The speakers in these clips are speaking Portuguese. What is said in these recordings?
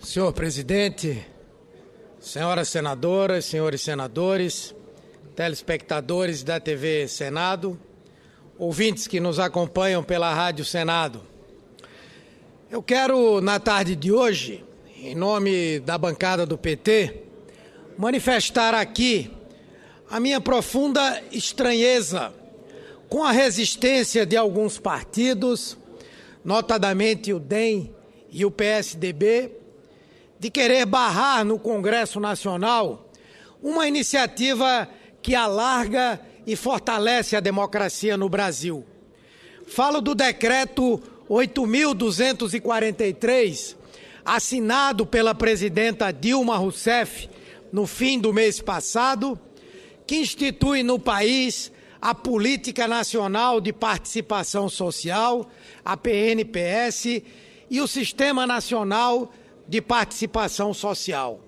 Senhor presidente, senhoras senadoras, senhores senadores, telespectadores da TV Senado, ouvintes que nos acompanham pela Rádio Senado. Eu quero, na tarde de hoje, em nome da bancada do PT, manifestar aqui a minha profunda estranheza com a resistência de alguns partidos, notadamente o DEM e o PSDB, de querer barrar no Congresso Nacional uma iniciativa que alarga e fortalece a democracia no Brasil. Falo do decreto 8.243, assinado pela presidenta Dilma Rousseff no fim do mês passado, que institui no país a Política Nacional de Participação Social, a PNPS, e o Sistema Nacional de Participação Social.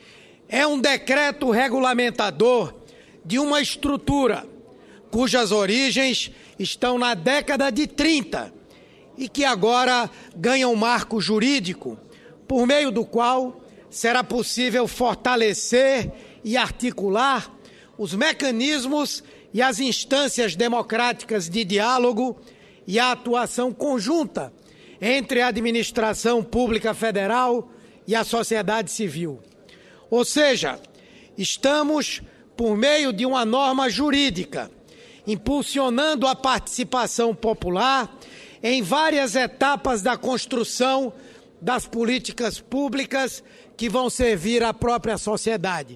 É um decreto regulamentador de uma estrutura cujas origens estão na década de 30 e que agora ganha um marco jurídico, por meio do qual será possível fortalecer e articular os mecanismos e as instâncias democráticas de diálogo e a atuação conjunta entre a administração pública federal e a sociedade civil. Ou seja, estamos, por meio de uma norma jurídica, impulsionando a participação popular em várias etapas da construção das políticas públicas que vão servir à própria sociedade.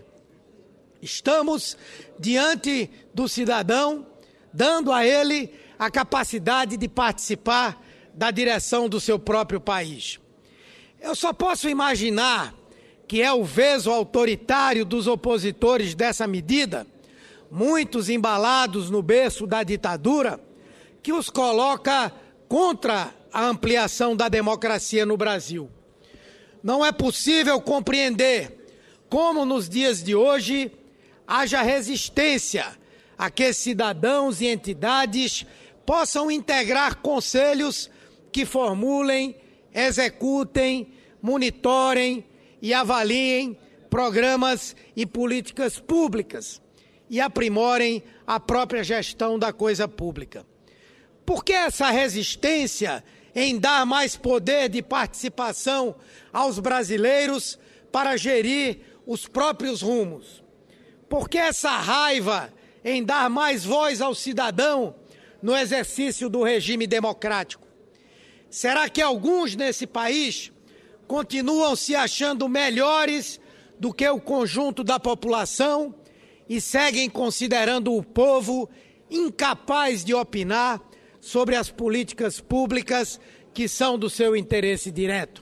Estamos diante do cidadão, dando a ele a capacidade de participar da direção do seu próprio país. Eu só posso imaginar que é o veso autoritário dos opositores dessa medida, muitos embalados no berço da ditadura, que os coloca contra a ampliação da democracia no Brasil. Não é possível compreender como nos dias de hoje haja resistência a que cidadãos e entidades possam integrar conselhos que formulem, executem, monitorem e avaliem programas e políticas públicas e aprimorem a própria gestão da coisa pública. Por que essa resistência em dar mais poder de participação aos brasileiros para gerir os próprios rumos? Por que essa raiva em dar mais voz ao cidadão no exercício do regime democrático? Será que alguns nesse país continuam se achando melhores do que o conjunto da população e seguem considerando o povo incapaz de opinar sobre as políticas públicas que são do seu interesse direto?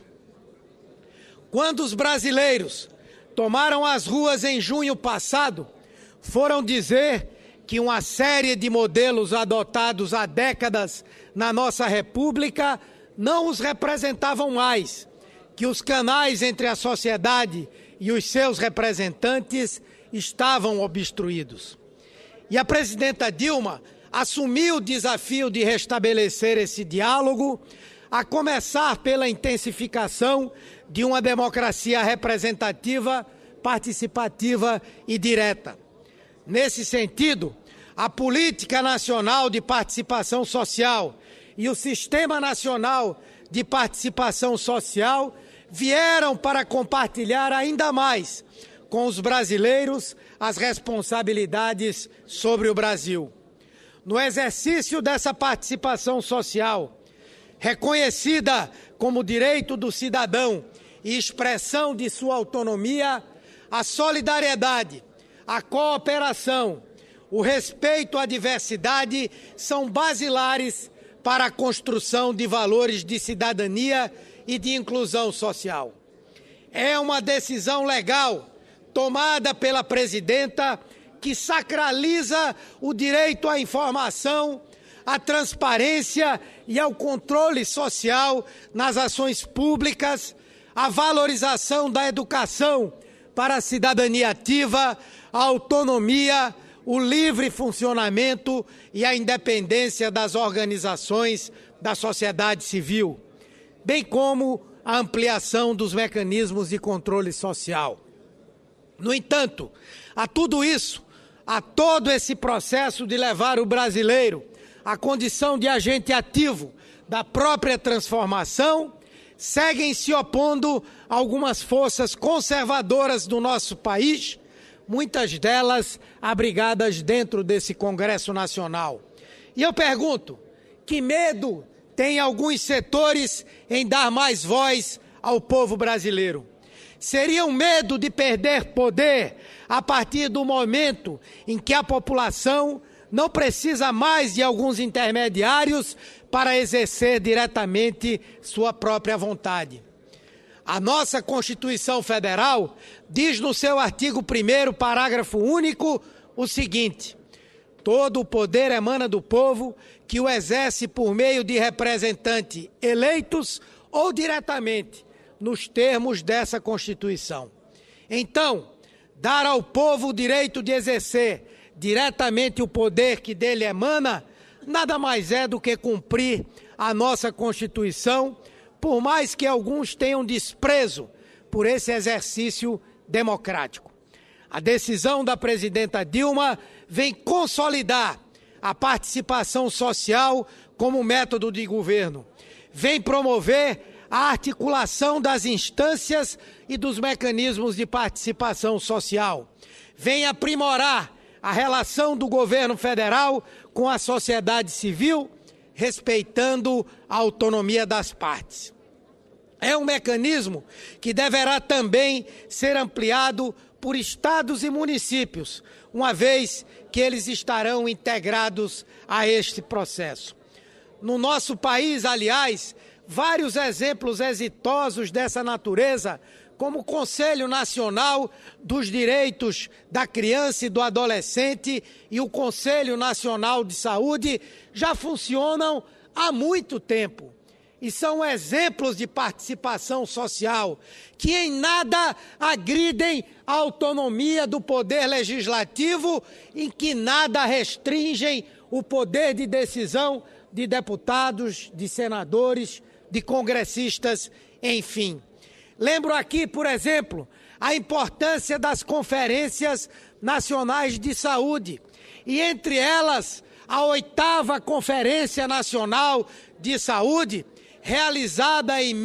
Quando os brasileiros tomaram as ruas em junho passado, foram dizer que uma série de modelos adotados há décadas na nossa República não os representavam mais, que os canais entre a sociedade e os seus representantes estavam obstruídos. E a presidenta Dilma assumiu o desafio de restabelecer esse diálogo, a começar pela intensificação de uma democracia representativa, participativa e direta. Nesse sentido, a Política Nacional de Participação Social e o Sistema Nacional de Participação Social vieram para compartilhar ainda mais com os brasileiros as responsabilidades sobre o Brasil. No exercício dessa participação social, reconhecida como direito do cidadão e expressão de sua autonomia, a solidariedade, a cooperação, o respeito à diversidade são basilares para a construção de valores de cidadania e de inclusão social. É uma decisão legal tomada pela presidenta que sacraliza o direito à informação, à transparência e ao controle social nas ações públicas, a valorização da educação para a cidadania ativa, a autonomia, o livre funcionamento e a independência das organizações da sociedade civil, bem como a ampliação dos mecanismos de controle social. No entanto, a tudo isso, a todo esse processo de levar o brasileiro à condição de agente ativo da própria transformação, seguem se opondo algumas forças conservadoras do nosso país, muitas delas abrigadas dentro desse Congresso Nacional. E eu pergunto, que medo tem alguns setores em dar mais voz ao povo brasileiro? Seria um medo de perder poder a partir do momento em que a população não precisa mais de alguns intermediários para exercer diretamente sua própria vontade. A nossa Constituição Federal diz no seu artigo 1º, parágrafo único, o seguinte: todo o poder emana do povo, que o exerce por meio de representantes eleitos ou diretamente, nos termos dessa Constituição. Então, dar ao povo o direito de exercer diretamente o poder que dele emana, nada mais é do que cumprir a nossa Constituição, por mais que alguns tenham desprezo por esse exercício democrático. A decisão da presidenta Dilma vem consolidar a participação social como método de governo, vem promover a articulação das instâncias e dos mecanismos de participação social, vem aprimorar a relação do governo federal com a sociedade civil, respeitando a autonomia das partes. É um mecanismo que deverá também ser ampliado por estados e municípios, uma vez que eles estarão integrados a este processo. No nosso país, aliás, vários exemplos exitosos dessa natureza, como o Conselho Nacional dos Direitos da Criança e do Adolescente e o Conselho Nacional de Saúde, já funcionam há muito tempo. E são exemplos de participação social que em nada agridem a autonomia do poder legislativo, em que nada restringem o poder de decisão de deputados, de senadores, de congressistas, enfim. Lembro aqui, por exemplo, a importância das conferências nacionais de saúde, e entre elas a 8ª Conferência Nacional de Saúde, realizada em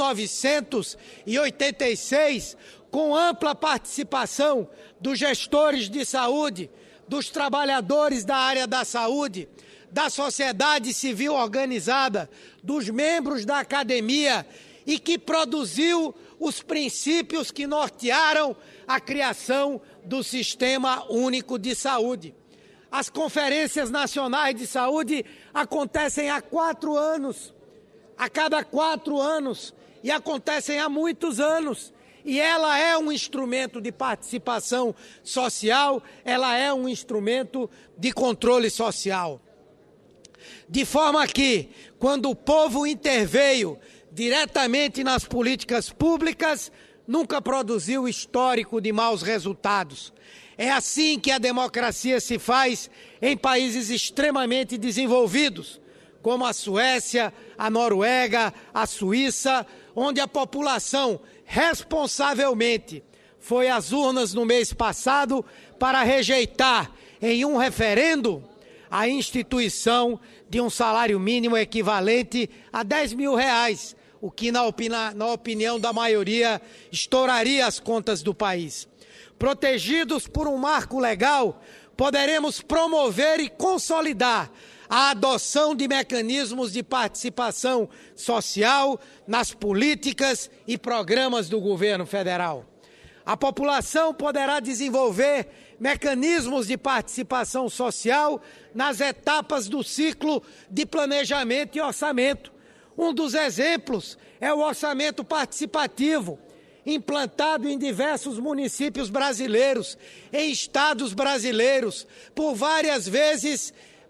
1986, com ampla participação dos gestores de saúde, dos trabalhadores da área da saúde, da sociedade civil organizada, dos membros da academia, e que produziu os princípios que nortearam a criação do Sistema Único de Saúde. As conferências nacionais de saúde acontecem há 4 anos, a cada 4 anos, e acontecem há muitos anos. E ela é um instrumento de participação social, ela é um instrumento de controle social. De forma que, quando o povo interveio diretamente nas políticas públicas, nunca produziu histórico de maus resultados. É assim que a democracia se faz em países extremamente desenvolvidos, como a Suécia, a Noruega, a Suíça, onde a população responsavelmente foi às urnas no mês passado para rejeitar em um referendo a instituição de um salário mínimo equivalente a R$10.000, o que, na opinião da maioria, estouraria as contas do país. Protegidos por um marco legal, poderemos promover e consolidar a adoção de mecanismos de participação social nas políticas e programas do governo federal. A população poderá desenvolver mecanismos de participação social nas etapas do ciclo de planejamento e orçamento. Um dos exemplos é o orçamento participativo, implantado em diversos municípios brasileiros, em estados brasileiros, por várias vezes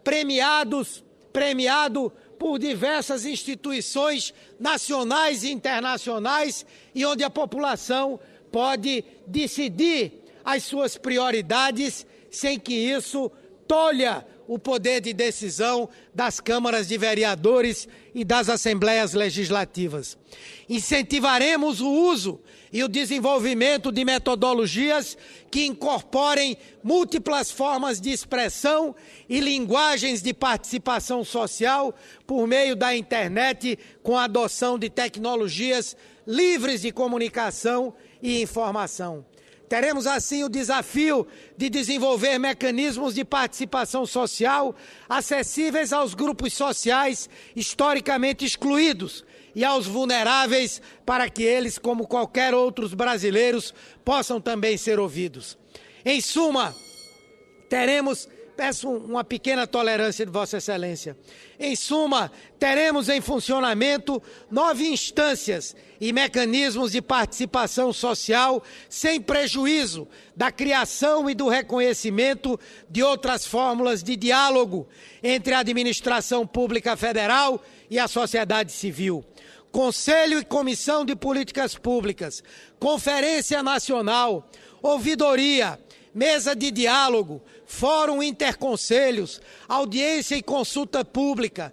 premiado por diversas instituições nacionais e internacionais, e onde a população pode decidir as suas prioridades sem que isso tolha o poder de decisão das câmaras de vereadores e das assembleias legislativas. Incentivaremos o uso e o desenvolvimento de metodologias que incorporem múltiplas formas de expressão e linguagens de participação social por meio da internet, com a adoção de tecnologias livres de comunicação e informação. Teremos, assim, o desafio de desenvolver mecanismos de participação social acessíveis aos grupos sociais historicamente excluídos e aos vulneráveis, para que eles, como qualquer outros brasileiros, possam também ser ouvidos. Em suma, teremos... Peço uma pequena tolerância de Vossa Excelência. Em suma, teremos em funcionamento 9 instâncias e mecanismos de participação social sem prejuízo da criação e do reconhecimento de outras fórmulas de diálogo entre a administração pública federal e a sociedade civil. Conselho e Comissão de Políticas Públicas, Conferência Nacional, Ouvidoria, Mesa de diálogo, fórum interconselhos, audiência e consulta pública,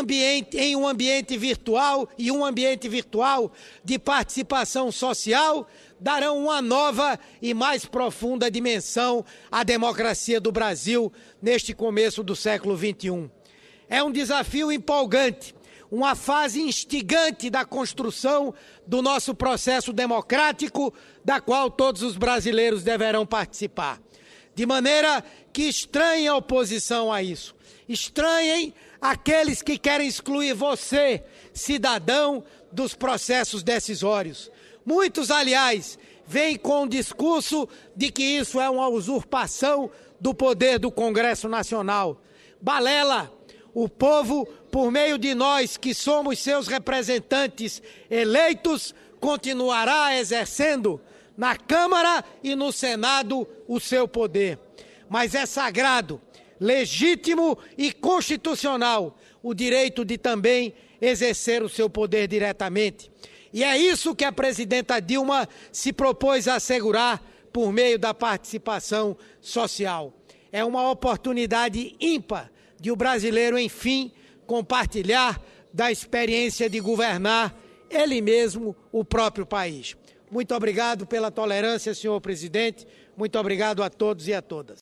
em um ambiente virtual e um ambiente virtual de participação social, darão uma nova e mais profunda dimensão à democracia do Brasil neste começo do século XXI. É um desafio empolgante, uma fase instigante da construção do nosso processo democrático, da qual todos os brasileiros deverão participar. De maneira que estranhem a oposição a isso. Estranhem aqueles que querem excluir você, cidadão, dos processos decisórios. Muitos, aliás, vêm com o discurso de que isso é uma usurpação do poder do Congresso Nacional. Balela! O povo, por meio de nós, que somos seus representantes eleitos, continuará exercendo na Câmara e no Senado o seu poder. Mas é sagrado, legítimo e constitucional o direito de também exercer o seu poder diretamente. E é isso que a presidenta Dilma se propôs a assegurar por meio da participação social. É uma oportunidade ímpar de o brasileiro, enfim, compartilhar da experiência de governar ele mesmo o próprio país. Muito obrigado pela tolerância, senhor presidente. Muito obrigado a todos e a todas.